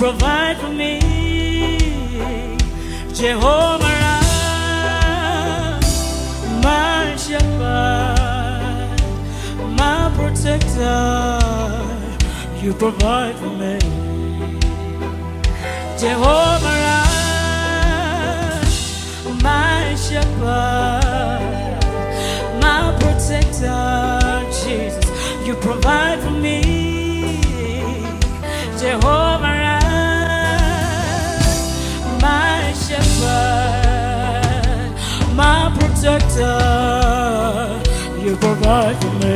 provide for me. Jehovah Rapha, my shepherd, my protector, you provide for me. Jehovah Rapha, my shepherd, my protector, Jesus, you provide for me. Jehovah Rapha, my shepherd, my protector, you provide for me.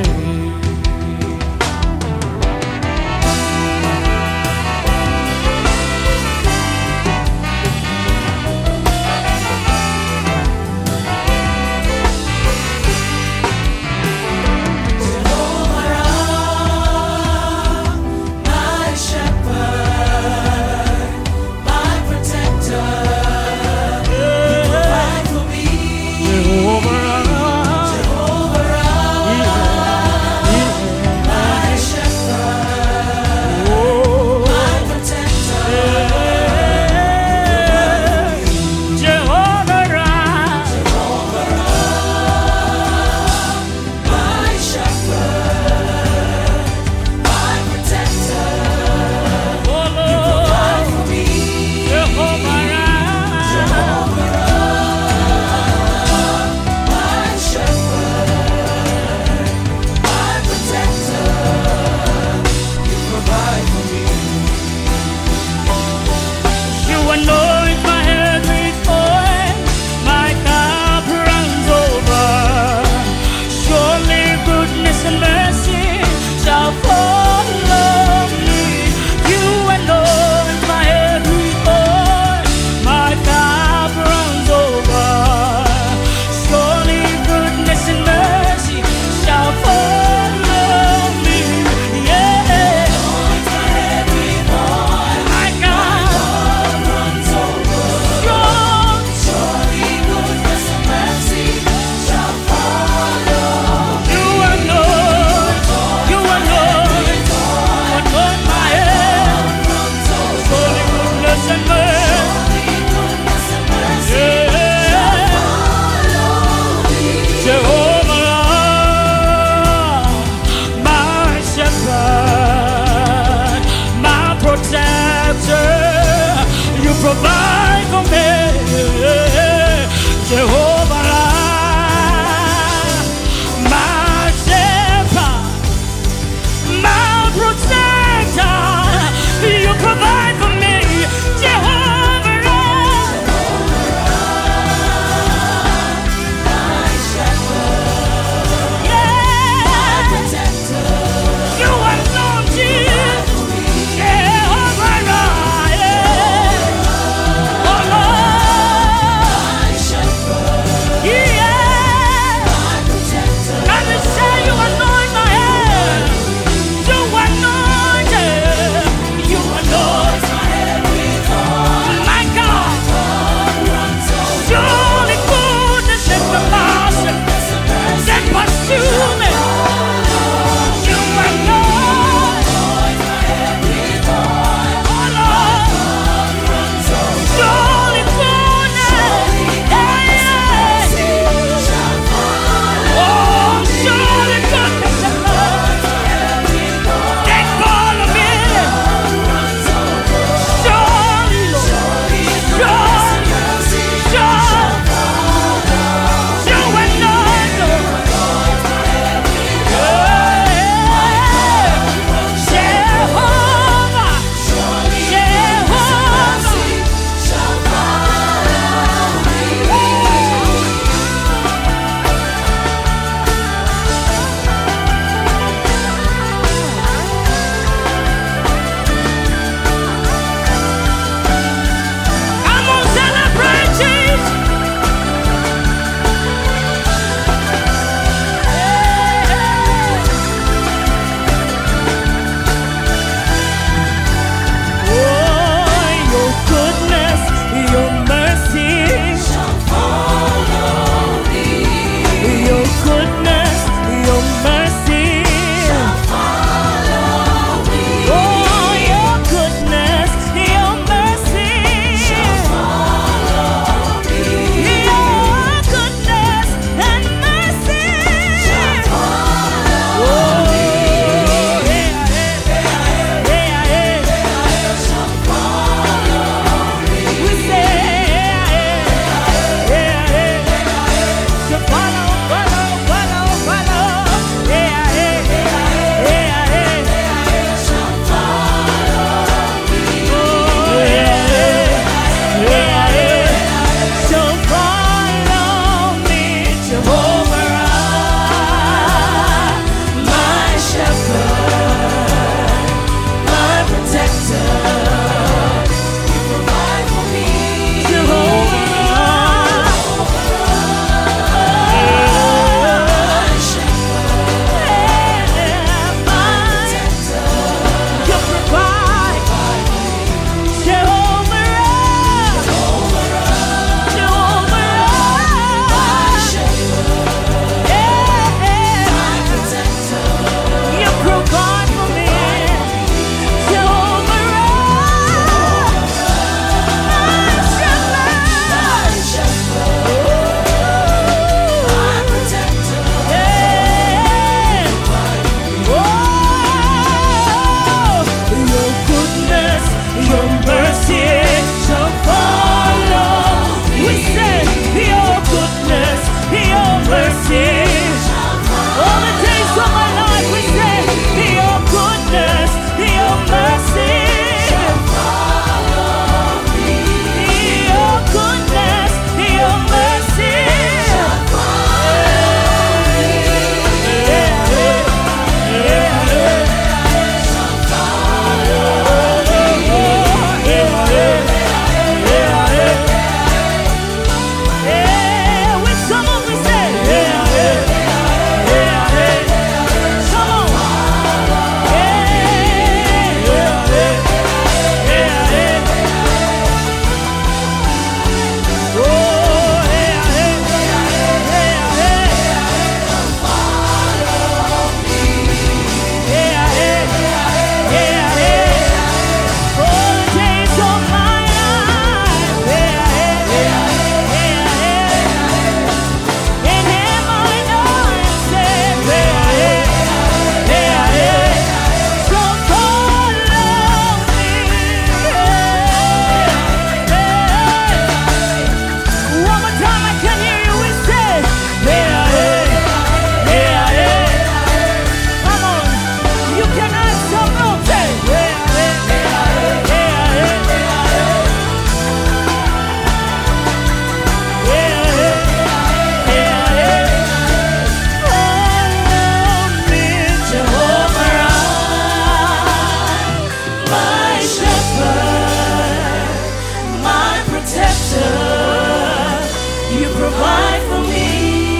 provide for me.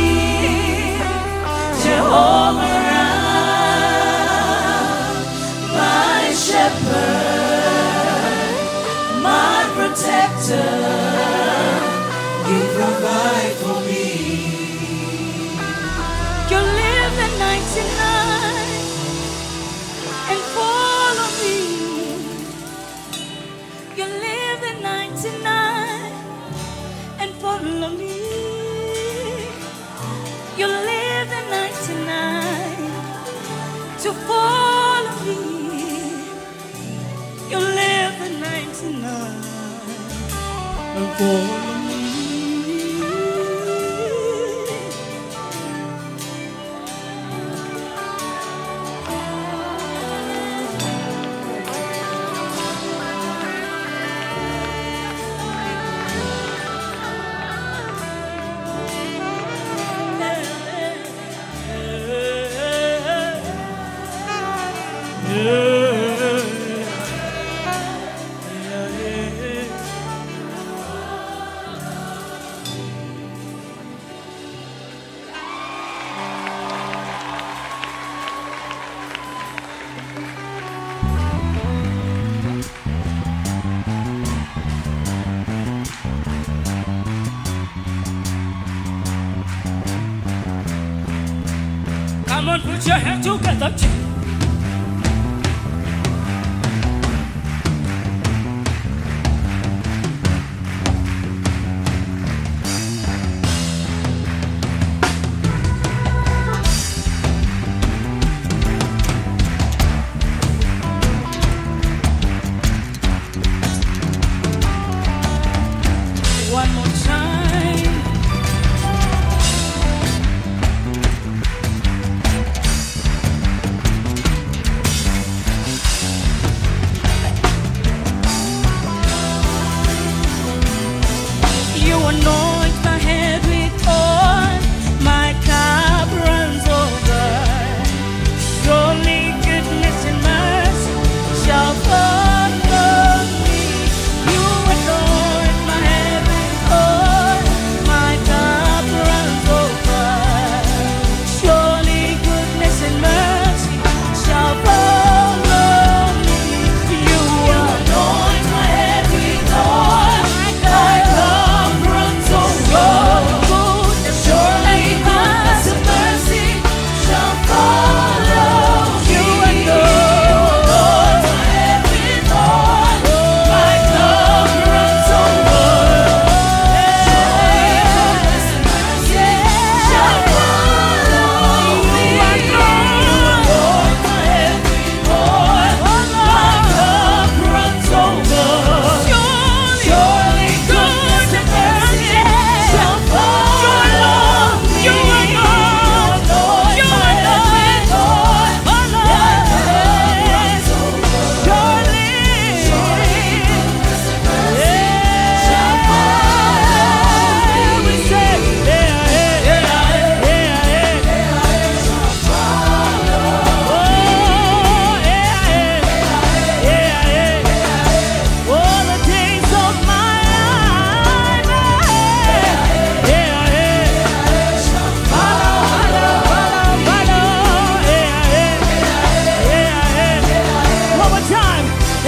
Jehovah, my shepherd, my protector, you provide for me. You live the 99 and follow me. You live the 99 and follow me. You live the 99 to follow me. You live the 99 and follow me. Come on, put your hands together. One more time. You anoint my head with oil, my cup runs over. Surely goodness and mercy shall follow me. You anoint my head with oil, my cup runs over. Surely goodness and mercy shall follow me. You anoint my head with oil, my cup runs over. Surely goodness and mercy shall follow me. You anoint my head with oil, my cup runs over. Surely goodness and mercy shall follow me. You anoint my head with oil, my cup runs over. Surely goodness and mercy shall follow me. You anoint my head with oil, my cup runs over. Surely goodness and mercy shall follow me. We say, shall follow. All the days of my life, shall follow. One more time.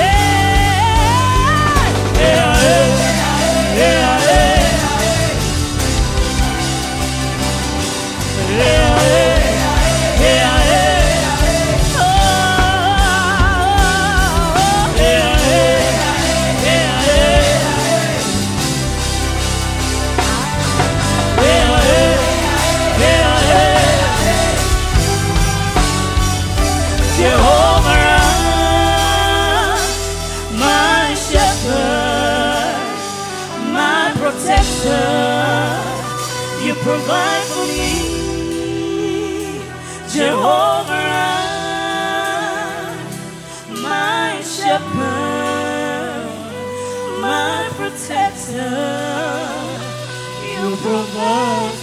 Jehovah, my shepherd, my protector, you provide for me. Jehovah, my shepherd, my protector, you provide